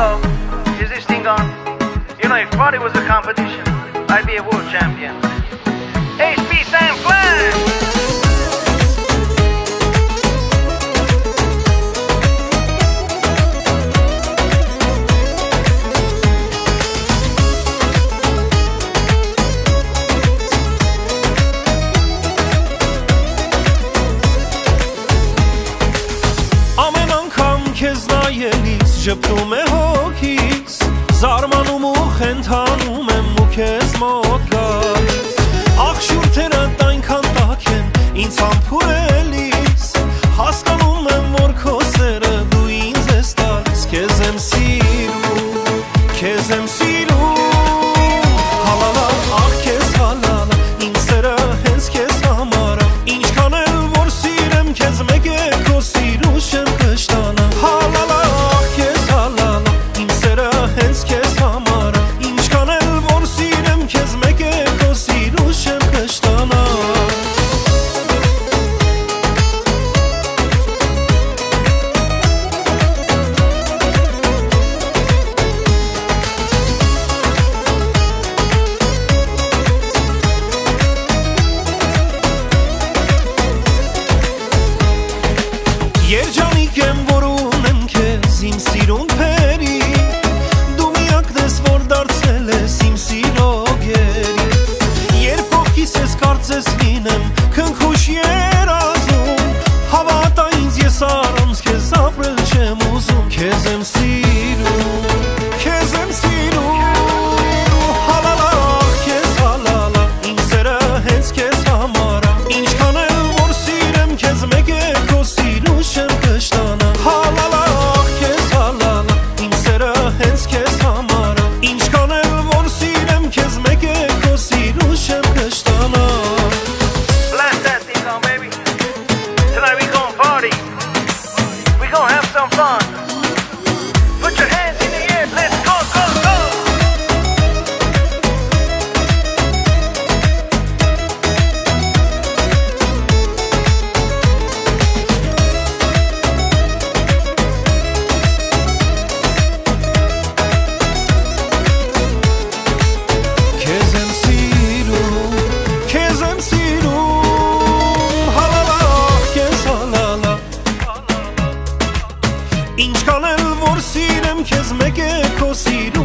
Hello, is this thing on? You know, if party was a competition, I'd be a world champion. HP San Flan! Քեզ նայելիս ժպտում է հոգիս Զարմանում ու խենթանում եմ ու քեզ մոտ գալիս Աղշուրթերդ այնքան տաք են ինձ համբուրելիս Հասկանում եմ, որ քո սերը դու ինձ ես տալիս Քեզ եմ սիրում, քեզ եմ սիրում Հալալա, աղ քեզ հալալա, ինձ սերը հենց քեզ համար է Ինչքան էլ որ սիրեմ քեզ մեկ է քո սիրուշ եմ կշտանա Երջանիկ եմ, որ ունեմ քեզ իմ սիրուն փերի Դու միակն ես, որ դարձել ես իմ սիրո գերի Երբ ողքիս ես կարծես լինեմ, քնքուշ երազում Հավատա ինձ, ես առանց քեզ ապրել չեմ ուզում Քեզ եմ սիրում, քեզ եմ սիրում Հալալա, քեզ հալալա, ինձ սերը հենց քեզ համար է Ինչքան էլ որ սիրեմ քեզ մեկ է քո սիրուշ եմ կշտանա Հալալա, քեզ հալալա, ինձ սերը հենց քեզ համար է Ինչքան էլ որ սիրեմ քեզ մեկ է քո սիրուշ եմ կշտանա Blast that thing on, baby. Tonight we gon' party. We gon' have some fun. Put your hands in the air. Let's go, go, go. Քեզ եմ սիրում, քեզ եմ սիրում Հալալա, քեզ հալալա Ինչքան էլ որ սիրեմ քեզ մեկ է քո սիրուշ